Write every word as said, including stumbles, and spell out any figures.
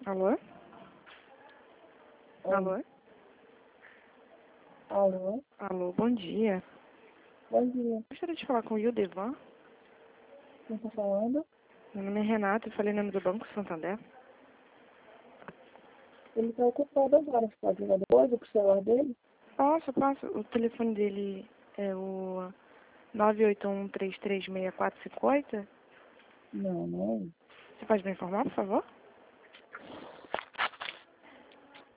Alô? Alô? Alô? Alô, bom dia. Bom dia. Gostaria de falar com o Ildevan. Quem está falando? Meu nome é Renato, eu falei em nome do Banco Santander. Ele está ocupado agora. Você pode ligar depois pro celular dele? Posso, posso. O telefone dele é o nove oito um, três três seis quatro cinco oito. Não, não é ele. Você pode me informar, por favor?